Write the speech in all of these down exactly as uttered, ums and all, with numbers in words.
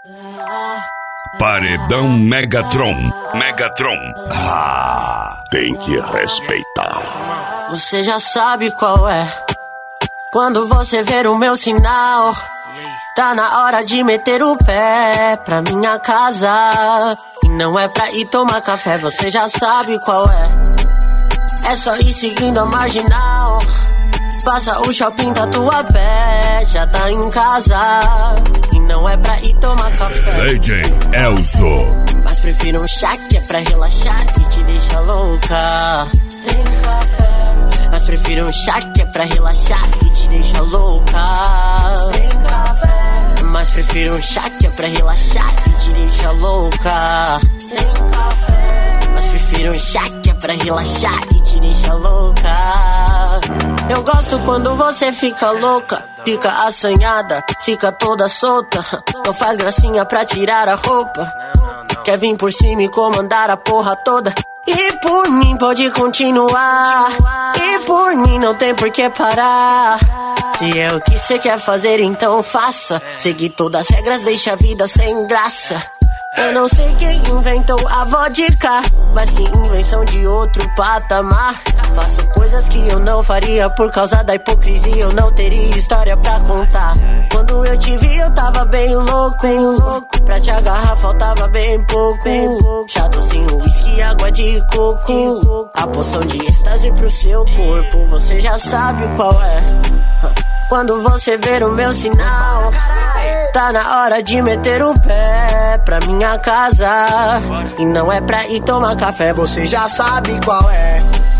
Paredão Megatron. Megatron. Ah, tem que respeitar. Você já sabe qual é. Quando você ver o meu sinal, tá na hora de meter o pé pra minha casa. E não é pra ir tomar café, você já sabe qual é. É só ir seguindo a marginal. Passa o shopping Tatuapé, já tá em casa. E não é pra ir tomar café. D J Elzo. Mas prefiro um chá que é pra relaxar e te deixa louca. Tem café. Mas prefiro um chá que é pra relaxar e te deixa louca. Tem café. Mas prefiro um chá que é pra relaxar e te deixa louca. Tem café. Mas prefiro um chá que é pra relaxar e te deixa louca. Eu gosto quando você fica louca, fica assanhada, fica toda solta. Não faz gracinha pra tirar a roupa. Quer vir por cima e comandar a porra toda. E por mim pode continuar. E por mim não tem por que parar. Se é o que cê quer fazer, então faça. Seguir todas as regras deixa a vida sem graça. Eu não sei quem inventou a vodka, mas que invenção de outro patamar. Faço coisas que eu não faria por causa da hipocrisia. Eu não teria história pra contar. Quando eu te vi eu tava bem louco. Pra te agarrar faltava bem pouco. Chá docinho, whisky, água de coco. A poção de êxtase pro seu corpo. Você já sabe qual é. Quando você ver o meu sinal, tá na hora de meter o pé pra minha casa. E não é pra ir tomar café, você já sabe qual é.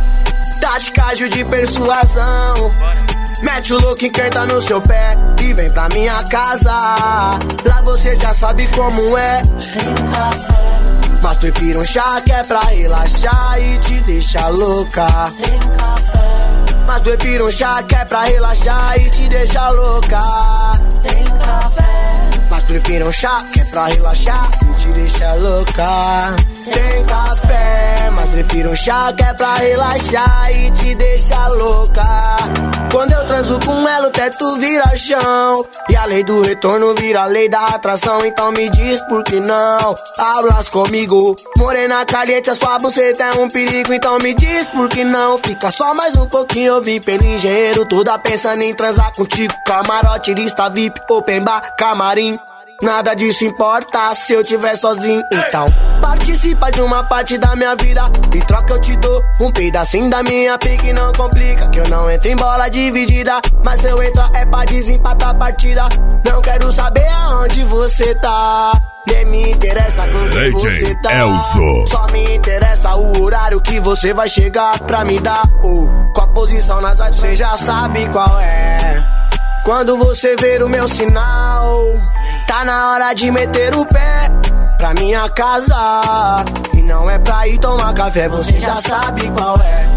Tática de persuasão. Mete o look e canta no seu pé e vem pra minha casa. Lá você já sabe como é. Tem café. Mas prefiro um chá que é pra relaxar e te deixa louca. Tem café. Mas prefiro um chá que é pra relaxar e te deixa louca. Tem café. Mas prefiro um chá que é pra relaxar e te deixa louca. Tem café. Mas prefiro um chá que é pra relaxar e te deixa louca. Quando eu transo com ela o teto vira chão e a lei do retorno vira a lei da atração. Então me diz por que não hablas comigo. Morena caliente, a sua buceta é um perigo. Então me diz por que não fica só mais um pouquinho. Eu vim pelo engenheiro, toda pensando em transar contigo. Camarote, lista V I P, open bar, camarim. Nada disso importa se eu tiver sozinho. Então participa de uma parte da minha vida. E troca eu te dou um pedacinho da minha pique. Não complica que eu não entro em bola dividida. Mas se eu entrar é pra desempatar a partida. Não quero saber aonde você tá, nem me interessa com quem você tá. Elzo. Só me interessa o horário que você vai chegar pra me dar. Ou com a posição nas artes, você já sabe qual é. Quando você ver o meu sinal, tá na hora de meter o pé pra minha casa. E não é pra ir tomar café, você já sabe qual é.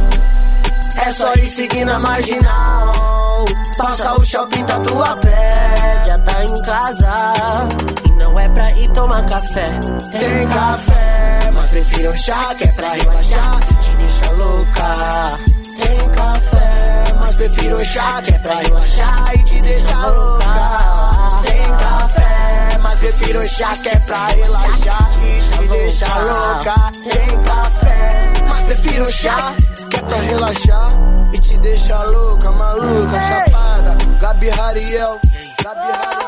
É só ir seguindo a marginal. Passa o shopping Tatuapé, já tá em casa. E não é pra ir tomar café. Tem café, mas prefiro um chá que é pra relaxar e te deixa louca. Tem café, mas prefiro um chá que é pra relaxar e te deixa louca. Tem café, mas prefiro um chá que é pra relaxar e te deixa louca. Tem café, mas prefiro um chá que é pra relaxar e te deixa louca, maluca, chapada. Gabi Hariel, Gabi Hariel.